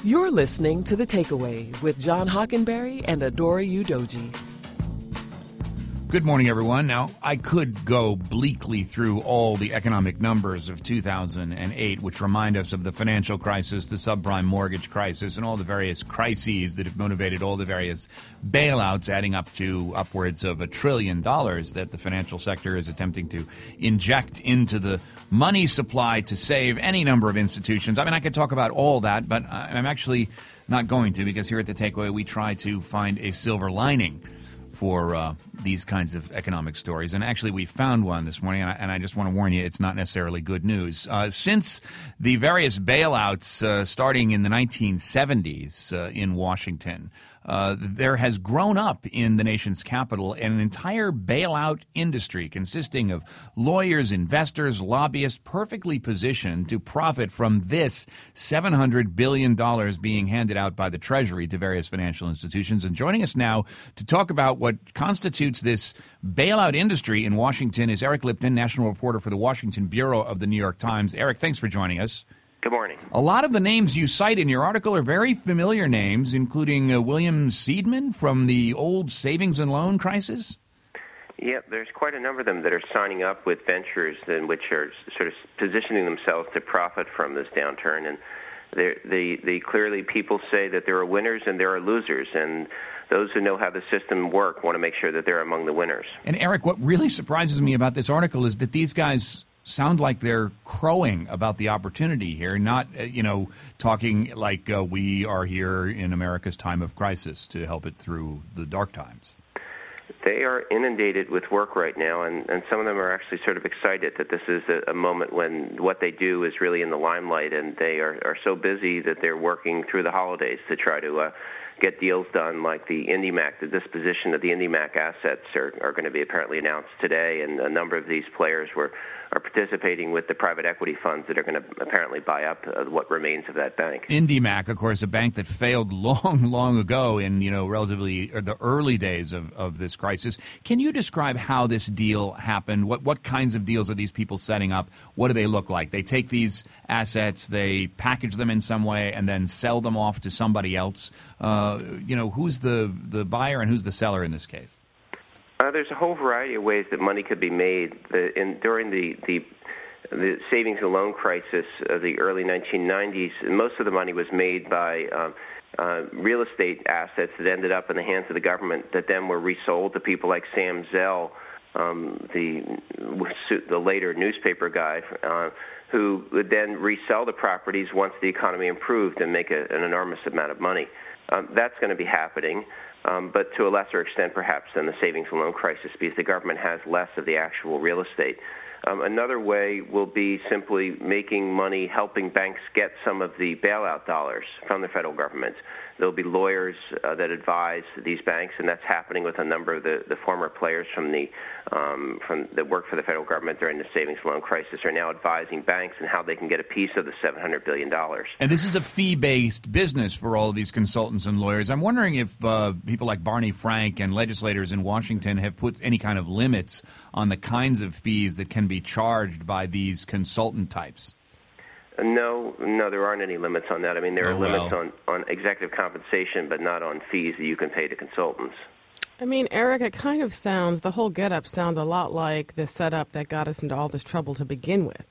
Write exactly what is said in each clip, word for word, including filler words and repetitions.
You're listening to The Takeaway with John Hockenberry and Adora Udoji. Good morning, everyone. Now, I could go bleakly through all the economic numbers of two thousand eight, which remind us of the financial crisis, the subprime mortgage crisis, and all the various crises that have motivated all the various bailouts, adding up to upwards of a trillion dollars that the financial sector is attempting to inject into the money supply to save any number of institutions. I mean, I could talk about all that, but I'm actually not going to, because here at The Takeaway, we try to find a silver lining for uh, these kinds of economic stories. And actually, we found one this morning, and I, and I just want to warn you, it's not necessarily good news. Uh, since the various bailouts uh, starting in the nineteen seventies uh, in Washington, uh, there has grown up in the nation's capital an entire bailout industry consisting of lawyers, investors, lobbyists, perfectly positioned to profit from this seven hundred billion dollars being handed out by the Treasury to various financial institutions. And joining us now to talk about what constitutes this bailout industry in Washington is Eric Lipton, national reporter for the Washington Bureau of the New York Times. Eric, thanks for joining us. Good morning. A lot of the names you cite in your article are very familiar names, including uh, William Seidman from the old savings and loan crisis. Yeah, there's quite a number of them that are signing up with ventures in which are sort of positioning themselves to profit from this downturn. And they, they clearly, people say that there are winners and there are losers, and those who know how the system works want to make sure that they're among the winners. And Eric, what really surprises me about this article is that these guys sound like they're crowing about the opportunity here, not, uh, you know, talking like uh, we are here in America's time of crisis to help it through the dark times. They are inundated with work right now, and, and some of them are actually sort of excited that this is a, a moment when what they do is really in the limelight, and they are, are so busy that they're working through the holidays to try to uh, get deals done, like the IndyMac. The disposition of the IndyMac assets are, are going to be apparently announced today, and a number of these players were are participating with the private equity funds that are going to apparently buy up uh, what remains of that bank. IndyMac, of course, a bank that failed long, long ago in, you know, relatively or the early days of, of this crisis. Can you describe how this deal happened? What what kinds of deals are these people setting up? What do they look like? They take these assets, they package them in some way, and then sell them off to somebody else. Uh, you know, who's the, the buyer and who's the seller in this case? Uh, there's a whole variety of ways that money could be made. The, in, during the, the the savings and loan crisis of the early nineteen nineties, most of the money was made by um, uh, real estate assets that ended up in the hands of the government that then were resold to people like Sam Zell, um, the the later newspaper guy, uh, who would then resell the properties once the economy improved and make a, an enormous amount of money. Um, that's going to be happening. Um, but to a lesser extent, perhaps, than the savings and loan crisis, because the government has less of the actual real estate. Um, another way will be simply making money, helping banks get some of the bailout dollars from the federal government. There'll be lawyers uh, that advise these banks, and that's happening with a number of the, the former players from the um, from that worked for the federal government during the savings and loan crisis are now advising banks on how they can get a piece of the seven hundred billion dollars. And this is a fee-based business for all of these consultants and lawyers. I'm wondering if uh, people like Barney Frank and legislators in Washington have put any kind of limits on the kinds of fees that can be charged by these consultant types. No, no, there aren't any limits on that. I mean, there oh, are limits well. on, on executive compensation, but not on fees that you can pay to consultants. I mean, Eric, it kind of sounds, the whole get-up sounds a lot like the setup that got us into all this trouble to begin with.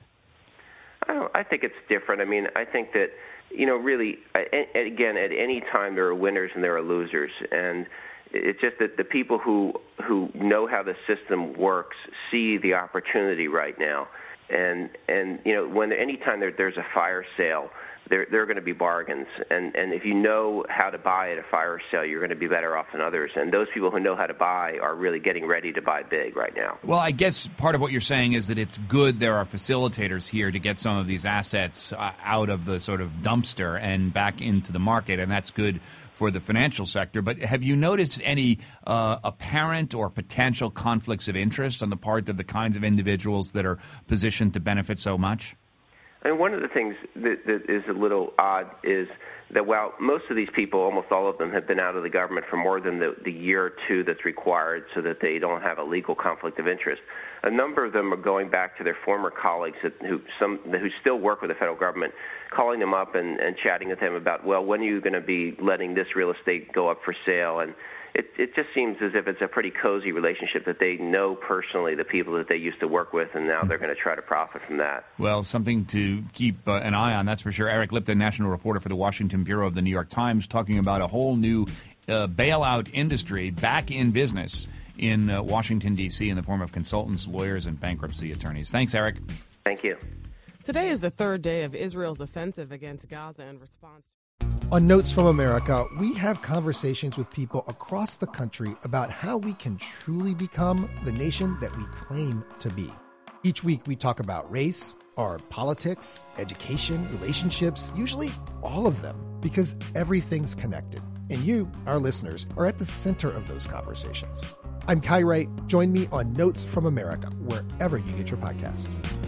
I don't. I think it's different. I mean, I think that, you know, really, again, at any time there are winners and there are losers, and it's just that the people who who know how the system works see the opportunity right now. And, and you know, when any time there, there's a fire sale, there, there are going to be bargains. And, and if you know how to buy at a fire sale, you're going to be better off than others. And those people who know how to buy are really getting ready to buy big right now. Well, I guess part of what you're saying is that it's good there are facilitators here to get some of these assets uh, out of the sort of dumpster and back into the market, and that's good for the financial sector. But have you noticed any uh, apparent or potential conflicts of interest on the part of the kinds of individuals that are positioned to benefit so much? And one of the things that, that is a little odd is that while most of these people, almost all of them, have been out of the government for more than the, the year or two that's required so that they don't have a legal conflict of interest, a number of them are going back to their former colleagues that, who some who still work with the federal government, calling them up and, and chatting with them about, well, when are you going to be letting this real estate go up for sale? And It, it just seems as if it's a pretty cozy relationship that they know personally the people that they used to work with, and now they're going to try to profit from that. Well, something to keep uh, an eye on, that's for sure. Eric Lipton, national reporter for the Washington Bureau of the New York Times, talking about a whole new uh, bailout industry back in business in uh, Washington, D C in the form of consultants, lawyers, and bankruptcy attorneys. Thanks, Eric. Thank you. Today is the third day of Israel's offensive against Gaza in response. On Notes from America, we have conversations with people across the country about how we can truly become the nation that we claim to be. Each week, we talk about race, our politics, education, relationships, usually all of them, because everything's connected. And you, our listeners, are at the center of those conversations. I'm Kai Wright. Join me on Notes from America, wherever you get your podcasts.